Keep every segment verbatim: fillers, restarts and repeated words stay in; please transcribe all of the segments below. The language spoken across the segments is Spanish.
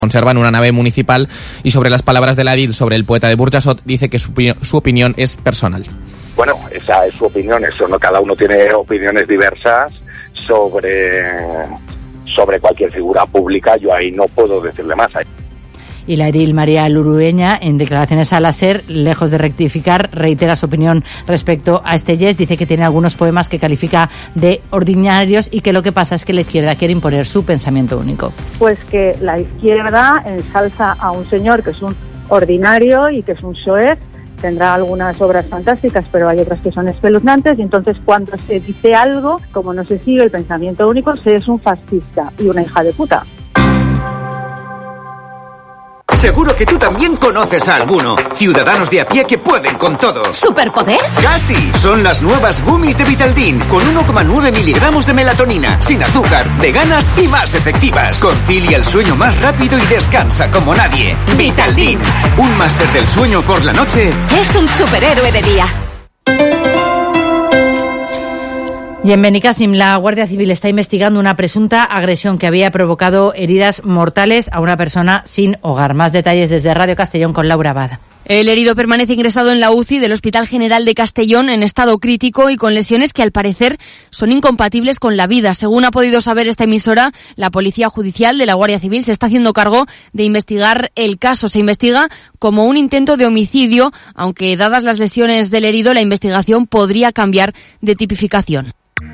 conserva en una nave municipal, y sobre las palabras de la edil sobre el poeta de Burjasot dice que su, su opinión es personal. Bueno, esa es su opinión, eso no, cada uno tiene opiniones diversas sobre, sobre cualquier figura pública, yo ahí no puedo decirle más. Y la edil María Lurueña, en declaraciones a la SER, lejos de rectificar, reitera su opinión respecto a este yes. Dice que tiene algunos poemas que califica de ordinarios y que lo que pasa es que la izquierda quiere imponer su pensamiento único. Pues que la izquierda ensalza a un señor que es un ordinario y que es un soez. Tendrá algunas obras fantásticas, pero hay otras que son espeluznantes, y entonces cuando se dice algo, como no se sigue el pensamiento único, se es un fascista y una hija de puta. Seguro que tú también conoces a alguno. Ciudadanos de a pie que pueden con todo. ¿Superpoder? ¡Casi! Son las nuevas gummies de Vitaldin, con uno coma nueve miligramos de melatonina, sin azúcar, veganas y más efectivas. Concilia el sueño más rápido y descansa como nadie. Vitaldin, un máster del sueño por la noche. Es un superhéroe de día. Y en Benicàssim, la Guardia Civil está investigando una presunta agresión que había provocado heridas mortales a una persona sin hogar. Más detalles desde Radio Castellón con Laura Abad. El herido permanece ingresado en la U C I del Hospital General de Castellón en estado crítico y con lesiones que al parecer son incompatibles con la vida. Según ha podido saber esta emisora, la Policía Judicial de la Guardia Civil se está haciendo cargo de investigar el caso. Se investiga como un intento de homicidio, aunque dadas las lesiones del herido, la investigación podría cambiar de tipificación.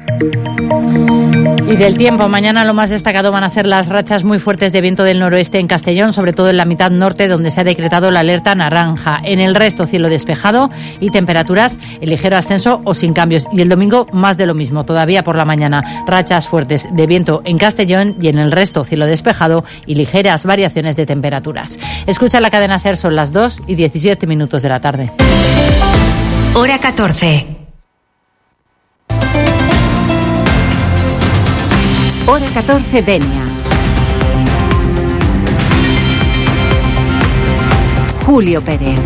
Y del tiempo, mañana lo más destacado van a ser las rachas muy fuertes de viento del noroeste en Castellón, sobre todo en la mitad norte, donde se ha decretado la alerta naranja. En el resto, cielo despejado y temperaturas en ligero ascenso o sin cambios. Y el domingo, más de lo mismo, todavía por la mañana. Rachas fuertes de viento en Castellón y en el resto, cielo despejado y ligeras variaciones de temperaturas. Escucha la cadena SER, son las dos y diecisiete minutos de la tarde. Hora catorce. Hora catorce, Denia. Julio Pérez.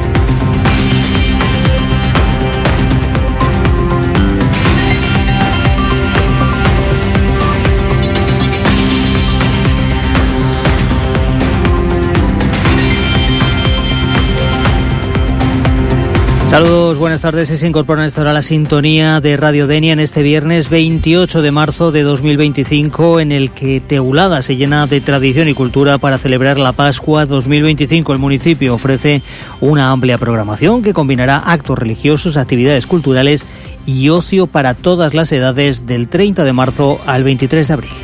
Saludos, buenas tardes. Se incorpora en esta hora la sintonía de Radio Denia en este viernes veintiocho de marzo de dos mil veinticinco, en el que Teulada se llena de tradición y cultura para celebrar la Pascua dos mil veinticinco. El municipio ofrece una amplia programación que combinará actos religiosos, actividades culturales y ocio para todas las edades del treinta de marzo al veintitrés de abril.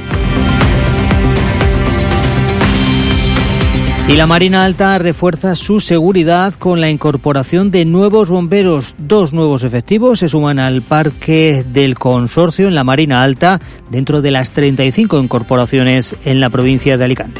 Y la Marina Alta refuerza su seguridad con la incorporación de nuevos bomberos. Dos nuevos efectivos se suman al parque del consorcio en la Marina Alta, dentro de las treinta y cinco incorporaciones en la provincia de Alicante.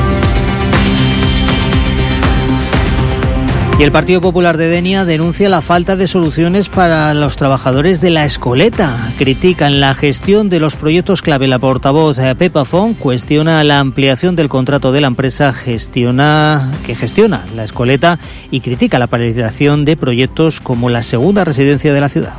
Y el Partido Popular de Denia denuncia la falta de soluciones para los trabajadores de la Escoleta. Critican la gestión de los proyectos clave. La portavoz Pepa Font cuestiona la ampliación del contrato de la empresa gestiona, que gestiona la Escoleta y critica la paralización de proyectos como la segunda residencia de la ciudad.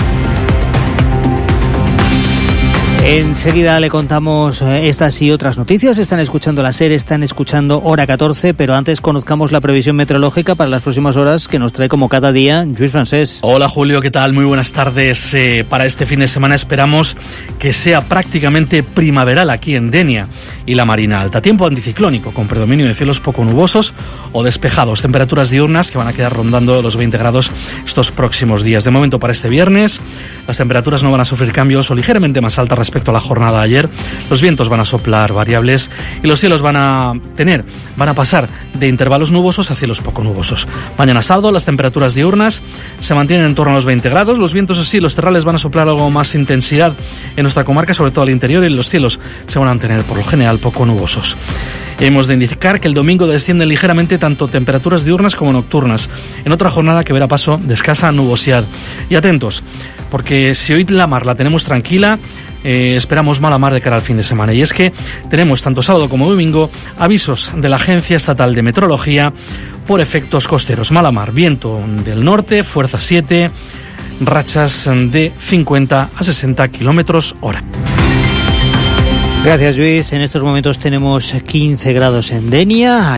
Enseguida le contamos estas y otras noticias. Están escuchando la SER, están escuchando Hora catorce, pero antes conozcamos la previsión meteorológica para las próximas horas que nos trae como cada día Lluís Francés. Hola Julio, ¿qué tal? Muy buenas tardes. Eh, para este fin de semana esperamos que sea prácticamente primaveral aquí en Denia y la Marina Alta. Tiempo anticiclónico con predominio de cielos poco nubosos o despejados. Temperaturas diurnas que van a quedar rondando los veinte grados estos próximos días. De momento para este viernes las temperaturas no van a sufrir cambios o ligeramente más altas respecto Respecto a la jornada de ayer. Los vientos van a soplar variables y los cielos van a tener, van a pasar de intervalos nubosos a cielos poco nubosos. Mañana sábado las temperaturas diurnas se mantienen en torno a los veinte grados. Los vientos así, los terrales van a soplar algo más intensidad en nuestra comarca, sobre todo al interior, y los cielos se van a mantener por lo general poco nubosos. Hemos de indicar que el domingo descienden ligeramente tanto temperaturas diurnas como nocturnas, en otra jornada que verá paso de escasa nubosidad. Y atentos, porque si hoy la mar la tenemos tranquila, Eh, esperamos mala mar de cara al fin de semana. Y es que tenemos tanto sábado como domingo avisos de la Agencia Estatal de Meteorología por efectos costeros. Mala mar, viento del norte, fuerza siete, rachas de cincuenta a sesenta kilómetros hora. Gracias, Luis. En estos momentos tenemos quince grados en Denia.